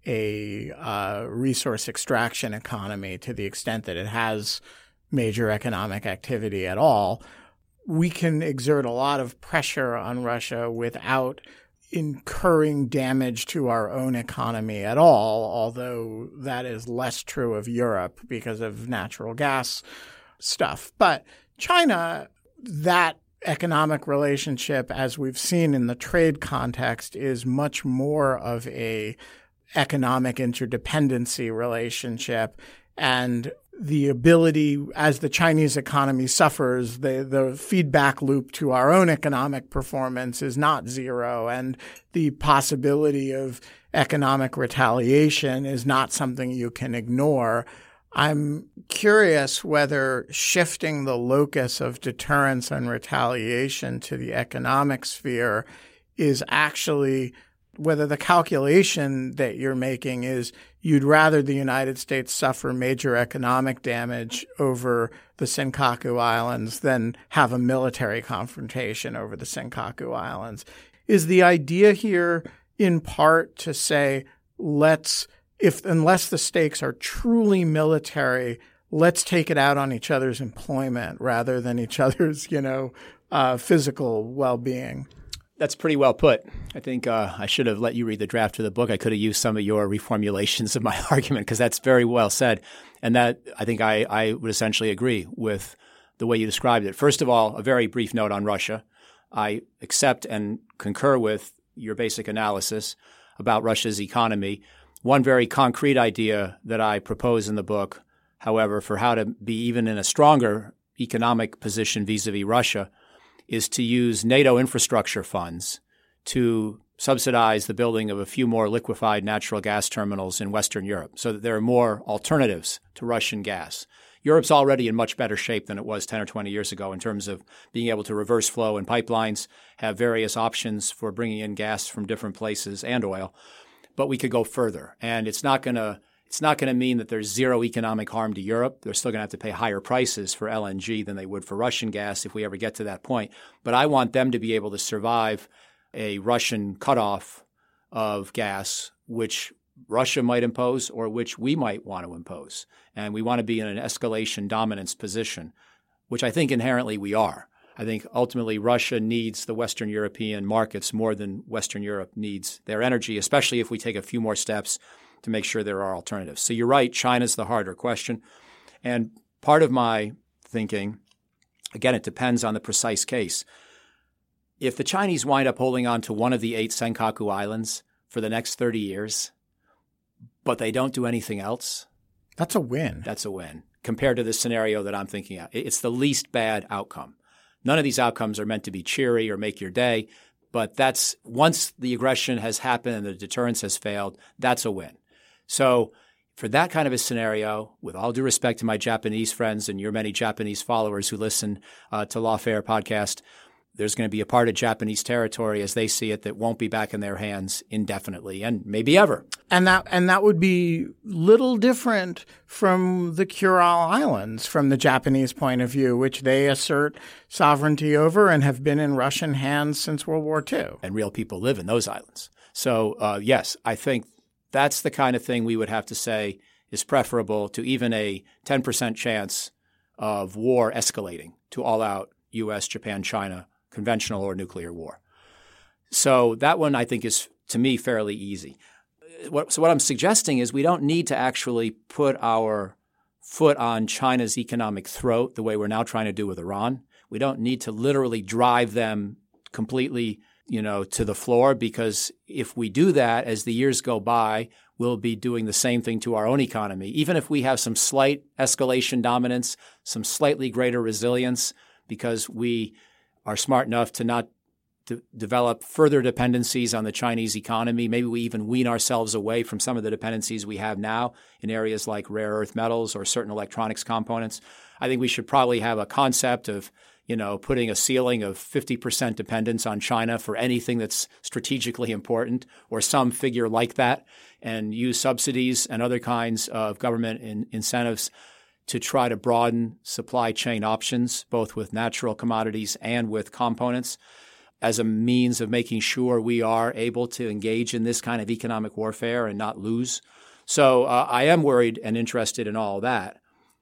a resource extraction economy to the extent that it has major economic activity at all. We can exert a lot of pressure on Russia without incurring damage to our own economy at all, although that is less true of Europe because of natural gas stuff. But China, that economic relationship, as we've seen in the trade context, is much more of a economic interdependency relationship, and the ability, as the Chinese economy suffers, the feedback loop to our own economic performance is not zero, and the possibility of economic retaliation is not something you can ignore. I'm curious whether shifting the locus of deterrence and retaliation to the economic sphere is actually, whether the calculation that you're making is you'd rather the United States suffer major economic damage over the Senkaku Islands than have a military confrontation over the Senkaku Islands. Is the idea here in part to say, unless the stakes are truly military, let's take it out on each other's employment rather than each other's, physical well-being? That's pretty well put. I think I should have let you read the draft of the book. I could have used some of your reformulations of my argument, because that's very well said. And that, I think I would essentially agree with the way you described it. First of all, a very brief note on Russia. I accept and concur with your basic analysis about Russia's economy. One very concrete idea that I propose in the book, however, for how to be even in a stronger economic position vis-a-vis Russia, is to use NATO infrastructure funds to subsidize the building of a few more liquefied natural gas terminals in Western Europe so that there are more alternatives to Russian gas. Europe's already in much better shape than it was 10 or 20 years ago in terms of being able to reverse flow in pipelines, have various options for bringing in gas from different places and oil. But we could go further. And it's not going to mean that there's zero economic harm to Europe. They're still going to have to pay higher prices for LNG than they would for Russian gas if we ever get to that point. But I want them to be able to survive a Russian cutoff of gas, which Russia might impose or which we might want to impose. And we want to be in an escalation dominance position, which I think inherently we are. I think ultimately Russia needs the Western European markets more than Western Europe needs their energy, especially if we take a few more steps to make sure there are alternatives. So you're right, China's the harder question. And part of my thinking, again, it depends on the precise case. If the Chinese wind up holding on to one of the 8 Senkaku Islands for the next 30 years, but they don't do anything else, that's a win. That's a win compared to the scenario that I'm thinking of. It's the least bad outcome. None of these outcomes are meant to be cheery or make your day, but that's once the aggression has happened and the deterrence has failed, that's a win. So for that kind of a scenario, with all due respect to my Japanese friends and your many Japanese followers who listen to Lawfare podcast, there's going to be a part of Japanese territory as they see it that won't be back in their hands indefinitely and maybe ever. And that would be little different from the Kuril Islands from the Japanese point of view, which they assert sovereignty over and have been in Russian hands since World War II. And real people live in those islands. So yes, I think that's the kind of thing we would have to say is preferable to even a 10% chance of war escalating to all-out U.S., Japan, China, conventional or nuclear war. So that one I think is, to me, fairly easy. So what I'm suggesting is we don't need to actually put our foot on China's economic throat the way we're now trying to do with Iran. We don't need to literally drive them completely, to the floor, because if we do that, as the years go by, we'll be doing the same thing to our own economy. Even if we have some slight escalation dominance, some slightly greater resilience, because we are smart enough to not develop further dependencies on the Chinese economy. Maybe we even wean ourselves away from some of the dependencies we have now in areas like rare earth metals or certain electronics components. I think we should probably have a concept of putting a ceiling of 50% dependence on China for anything that's strategically important, or some figure like that, and use subsidies and other kinds of government incentives to try to broaden supply chain options, both with natural commodities and with components, as a means of making sure we are able to engage in this kind of economic warfare and not lose. So I am worried and interested in all that.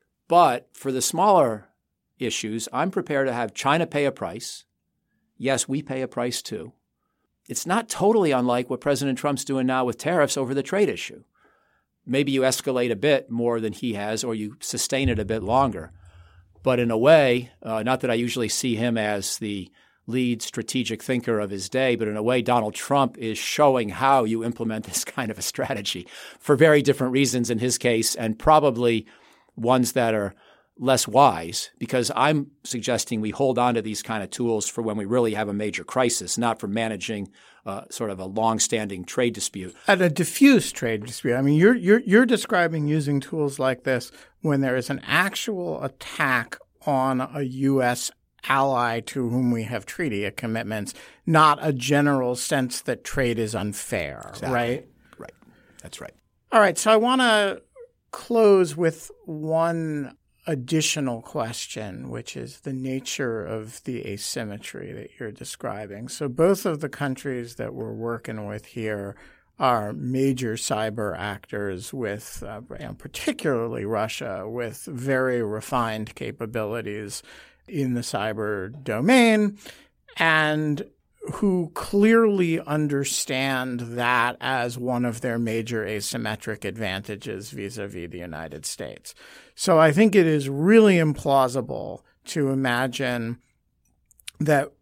But for the smaller issues, I'm prepared to have China pay a price. Yes, we pay a price too. It's not totally unlike what President Trump's doing now with tariffs over the trade issue. Maybe you escalate a bit more than he has, or you sustain it a bit longer. But in a way, not that I usually see him as the lead strategic thinker of his day, but in a way, Donald Trump is showing how you implement this kind of a strategy for very different reasons in his case, and probably ones that are less wise, because I'm suggesting we hold on to these kind of tools for when we really have a major crisis, not for managing sort of a long-standing trade dispute. At a diffuse trade dispute, I mean, you're describing using tools like this when there is an actual attack on a U.S. ally to whom we have treaty commitments, not a general sense that trade is unfair, exactly. Right? Right. That's right. All right. So I want to close with one additional question, which is the nature of the asymmetry that you're describing. So both of the countries that we're working with here are major cyber actors with, particularly Russia, with very refined capabilities in the cyber domain, and who clearly understand that as one of their major asymmetric advantages vis-a-vis the United States. So I think it is really implausible to imagine that,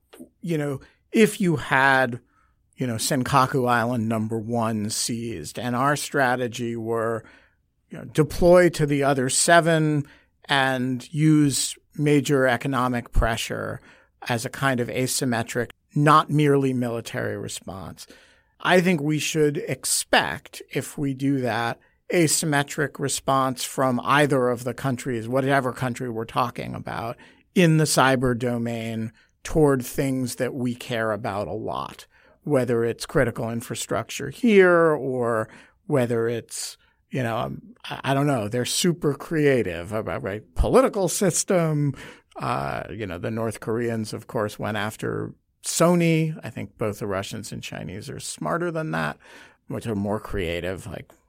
if you had, Senkaku Island number 1 seized and our strategy were deploy to the other 7 and use major economic pressure as a kind of asymmetric, not merely military response. I think we should expect, if we do that, asymmetric response from either of the countries, whatever country we're talking about, in the cyber domain toward things that we care about a lot, whether it's critical infrastructure here or whether it's, I don't know, they're super creative about political system. The North Koreans, of course, went after Sony. I think both the Russians and Chinese are smarter than that, which are more creative.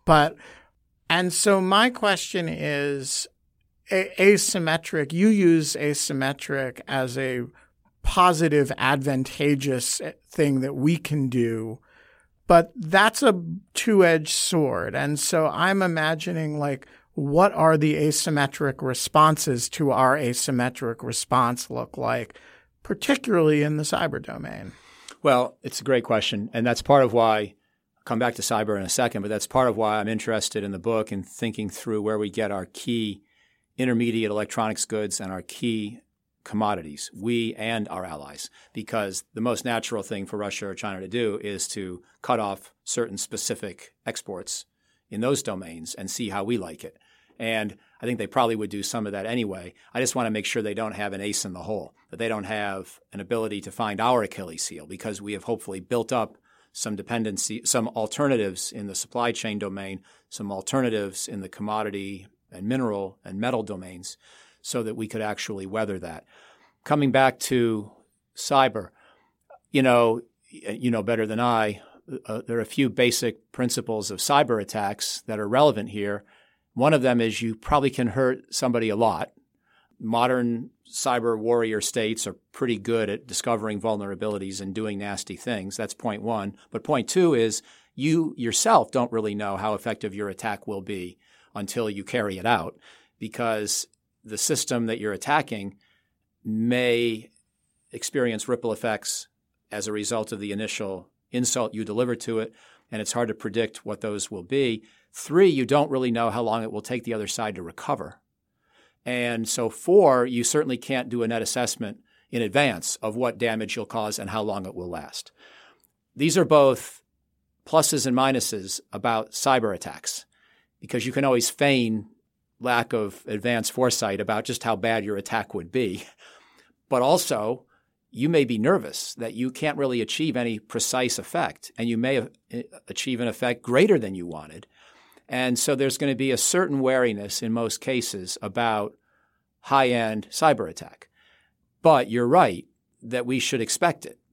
And so my question is, asymmetric, you use asymmetric as a positive, advantageous thing that we can do, but that's a two-edged sword. And so I'm imagining, what are the asymmetric responses to our asymmetric response look like, particularly in the cyber domain? Well, it's a great question. And that's part of why I'll come back to cyber in a second, but that's part of why I'm interested in the book and thinking through where we get our key intermediate electronics goods and our key commodities, we and our allies, because the most natural thing for Russia or China to do is to cut off certain specific exports in those domains and see how we like it. And I think they probably would do some of that anyway. I just want to make sure they don't have an ace in the hole, that they don't have an ability to find our Achilles heel, because we have hopefully built up some dependency, some alternatives in the supply chain domain, some alternatives in the commodity and mineral and metal domains, so that we could actually weather that. Coming back to cyber, you know better than I, there are a few basic principles of cyber attacks that are relevant here. One of them is you probably can hurt somebody a lot. Modern cyber warrior states are pretty good at discovering vulnerabilities and doing nasty things. That's point one. But point two is you yourself don't really know how effective your attack will be until you carry it out, because the system that you're attacking may experience ripple effects as a result of the initial insult you deliver to it, and it's hard to predict what those will be. 3, you don't really know how long it will take the other side to recover. And so 4, you certainly can't do a net assessment in advance of what damage you'll cause and how long it will last. These are both pluses and minuses about cyber attacks, because you can always feign lack of advanced foresight about just how bad your attack would be. But also, you may be nervous that you can't really achieve any precise effect, and you may achieve an effect greater than you wanted. And so there's going to be a certain wariness in most cases about high-end cyber attack. But you're right that we should expect it.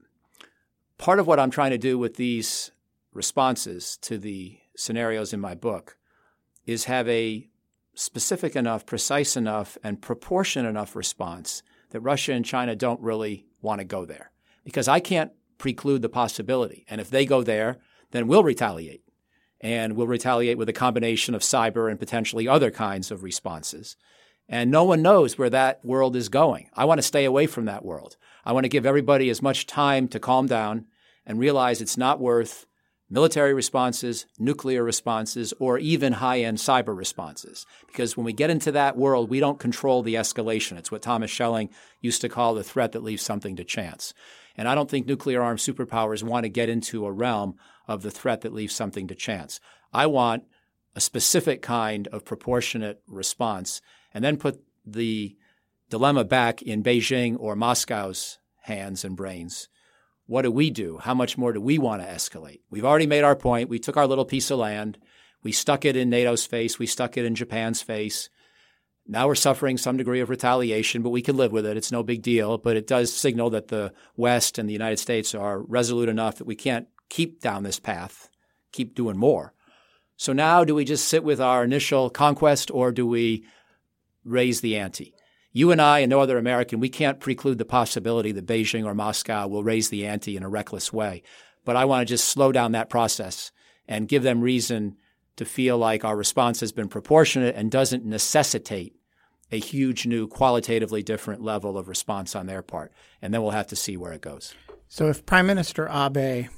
Part of what I'm trying to do with these responses to the scenarios in my book is have a specific enough, precise enough, and proportionate enough response that Russia and China don't really want to go there. Because I can't preclude the possibility. And if they go there, then we'll retaliate. And we'll retaliate with a combination of cyber and potentially other kinds of responses. And no one knows where that world is going. I want to stay away from that world. I want to give everybody as much time to calm down and realize it's not worth military responses, nuclear responses, or even high-end cyber responses. Because when we get into that world, we don't control the escalation. It's what Thomas Schelling used to call the threat that leaves something to chance. And I don't think nuclear-armed superpowers want to get into a realm of the threat that leaves something to chance. I want a specific kind of proportionate response, and then put the dilemma back in Beijing or Moscow's hands and brains. What do we do? How much more do we want to escalate? We've already made our point. We took our little piece of land. We stuck it in NATO's face. We stuck it in Japan's face. Now we're suffering some degree of retaliation, but we can live with it. It's no big deal. But it does signal that the West and the United States are resolute enough that we can't keep down this path, keep doing more. So now do we just sit with our initial conquest, or do we raise the ante? You and I and no other American, we can't preclude the possibility that Beijing or Moscow will raise the ante in a reckless way. But I want to just slow down that process and give them reason to feel like our response has been proportionate and doesn't necessitate a huge new qualitatively different level of response on their part. And then we'll have to see where it goes. So if Prime Minister Abe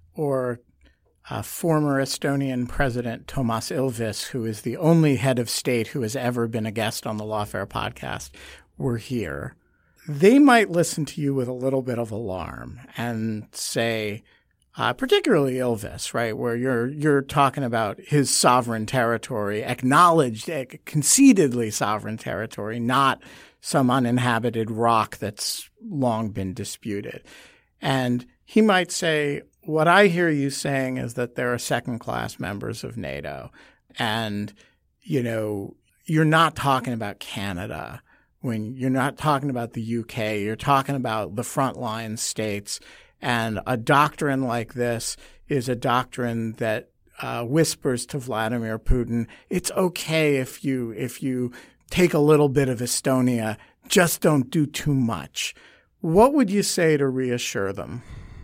or former Estonian President Toomas Ilves, who is the only head of state who has ever been a guest on the Lawfare podcast, were here, they might listen to you with a little bit of alarm and say, particularly Ilves, right, where you're talking about his sovereign territory, acknowledged, concededly sovereign territory, not some uninhabited rock that's long been disputed. And he might say, what I hear you saying is that there are second-class members of NATO, and, you know, you're not talking about Canada. When you're not talking about the UK, you're talking about the frontline states. And a doctrine like this is a doctrine that whispers to Vladimir Putin, it's okay if you take a little bit of Estonia, just don't do too much. What would you say to reassure them?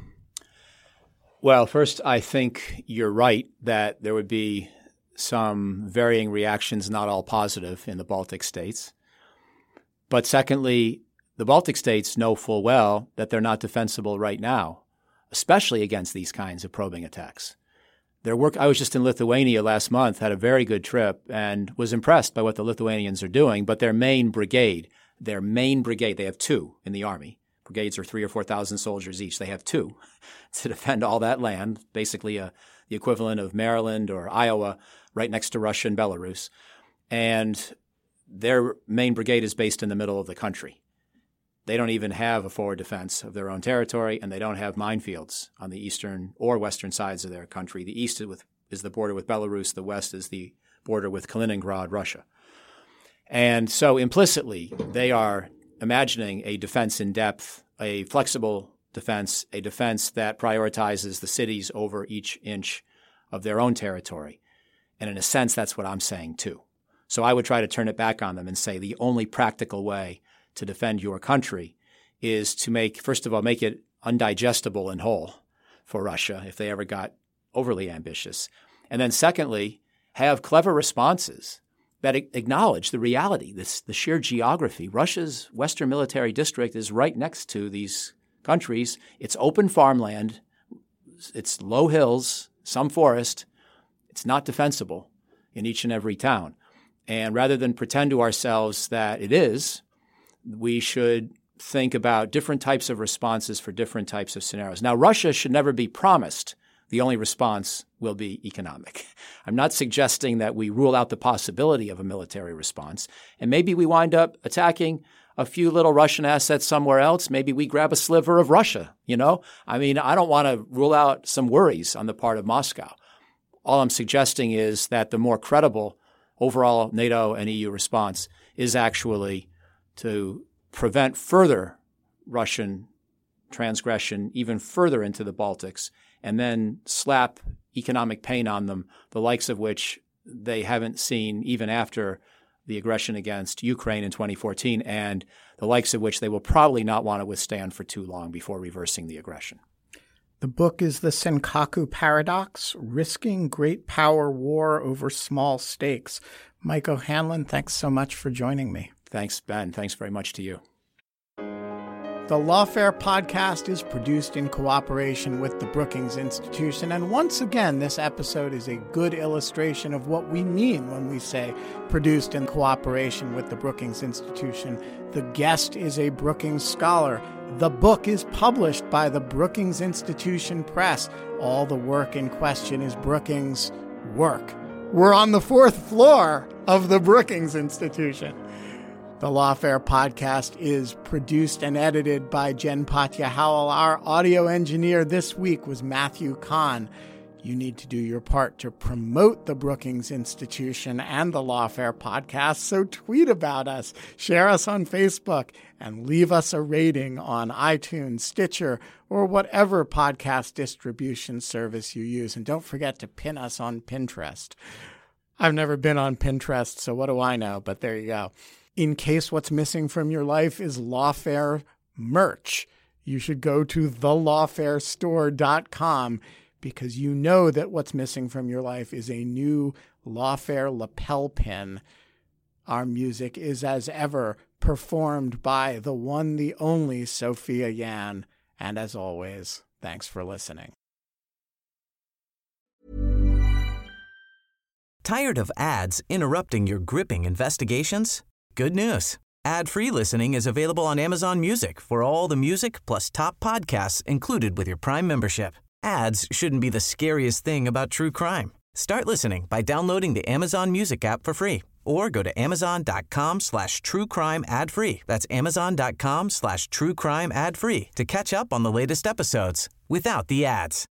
Well, first, I think you're right that there would be some varying reactions, not all positive, in the Baltic states. But secondly, the Baltic states know full well that they're not defensible right now, especially against these kinds of probing attacks. I was just in Lithuania last month, had a very good trip, and was impressed by what the Lithuanians are doing. But their main brigade, they have 2 in the army. Brigades are 3,000 or 4,000 soldiers each. They have 2 to defend all that land, basically the equivalent of Maryland or Iowa, right next to Russia and Belarus. And their main brigade is based in the middle of the country. They don't even have a forward defense of their own territory, and they don't have minefields on the eastern or western sides of their country. The east is the border with Belarus. The west is the border with Kaliningrad, Russia. And so implicitly, they are imagining a defense in depth, a flexible defense, a defense that prioritizes the cities over each inch of their own territory. And in a sense, that's what I'm saying too. So I would try to turn it back on them and say the only practical way to defend your country is to first of all, make it undigestible and whole for Russia if they ever got overly ambitious. And then secondly, have clever responses that acknowledge the reality, the sheer geography. Russia's Western Military District is right next to these countries. It's open farmland. It's low hills, some forest. It's not defensible in each and every town. And rather than pretend to ourselves that it is, we should think about different types of responses for different types of scenarios. Now, Russia should never be promised the only response will be economic. I'm not suggesting that we rule out the possibility of a military response. And maybe we wind up attacking a few little Russian assets somewhere else. Maybe we grab a sliver of Russia, I mean, I don't want to rule out some worries on the part of Moscow. All I'm suggesting is that the more credible overall NATO and EU response is actually to prevent further Russian transgression even further into the Baltics, and then slap economic pain on them, the likes of which they haven't seen even after the aggression against Ukraine in 2014, and the likes of which they will probably not want to withstand for too long before reversing the aggression. The book is The Senkaku Paradox, Risking Great Power War Over Small Stakes. Mike O'Hanlon, thanks so much for joining me. Thanks, Ben. Thanks very much to you. The Lawfare podcast is produced in cooperation with the Brookings Institution, and once again, this episode is a good illustration of what we mean when we say produced in cooperation with the Brookings Institution. The guest is a Brookings scholar. The book is published by the Brookings Institution Press. All the work in question is Brookings' work. We're on the 4th floor of the Brookings Institution. The Lawfare podcast is produced and edited by Jen Patja Howell. Our audio engineer this week was Matthew Kahn. You need to do your part to promote the Brookings Institution and the Lawfare podcast, so tweet about us, share us on Facebook, and leave us a rating on iTunes, Stitcher, or whatever podcast distribution service you use. And don't forget to pin us on Pinterest. I've never been on Pinterest, so what do I know? But there you go. In case what's missing from your life is Lawfare merch, you should go to thelawfarestore.com, because you know that what's missing from your life is a new Lawfare lapel pin. Our music is, as ever, performed by the one, the only Sophia Yan. And as always, thanks for listening. Tired of ads interrupting your gripping investigations? Good news. Ad-free listening is available on Amazon Music for all the music plus top podcasts included with your Prime membership. Ads shouldn't be the scariest thing about true crime. Start listening by downloading the Amazon Music app for free or go to amazon.com/truecrime ad-free. That's amazon.com/truecrime ad-free to catch up on the latest episodes without the ads.